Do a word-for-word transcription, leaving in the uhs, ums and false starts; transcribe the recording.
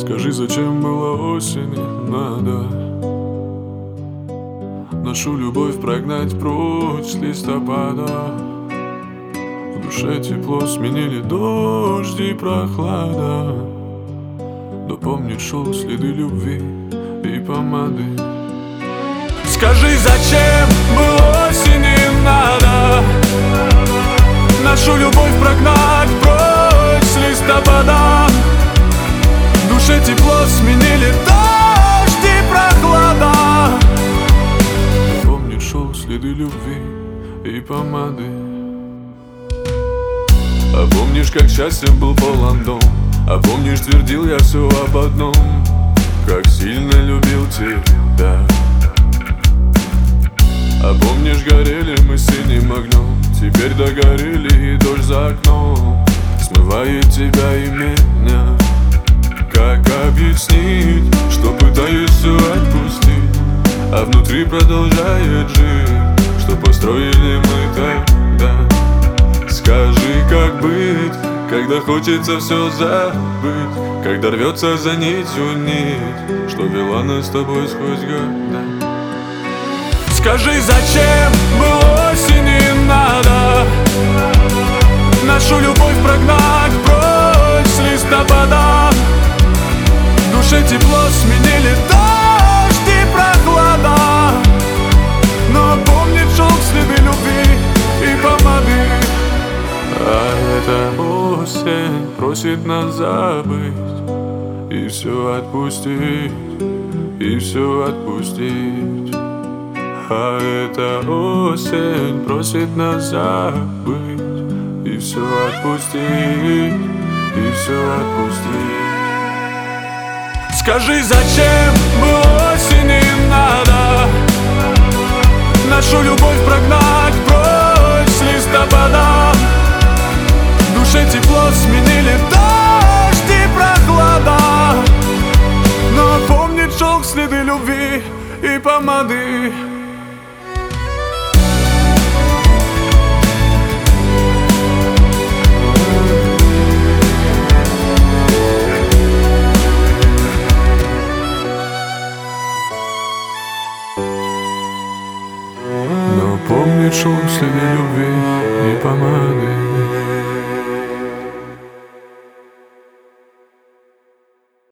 Скажи, зачем было осени надо нашу любовь прогнать прочь с листопада? В душе тепло сменили дождь и прохлада, но помнит, шел следы любви и помады. Скажи, зачем было осени надо нашу любовь прогнать прочь с листопада? В душе тепло сменили дождь и прохлада, помнит, шел следы любви и помады. А помнишь, как счастьем был полон дом? А помнишь, твердил я все об одном: как сильно любил тебя. А помнишь, горели мы синим огнем, теперь догорели и дождь за окном смывает тебя и меня. Как объяснить, что пытаюсь все отпустить, а внутри продолжает жить, что построили мы тогда? Скажи, как быть, когда хочется все забыть, когда рвется за нитью нить, что вела нас с тобой сквозь года? Скажи, зачем было осени надо нашу любовь прогнать прочь с листопада? В душе тепло сменили дождь и прохлада, но помнит, шел следы любви и помады. А эта осень просит нас забыть и все отпустить, и все отпустить. А эта осень просит нас забыть и все отпустить, и все отпустить. Скажи, зачем было осени надо нашу любовь прогнать прочь с листопада? В душе тепло сменили дождь и прохлада, но помнит, шелк следы любви и помады. Но помнит, шел следы любви и помады.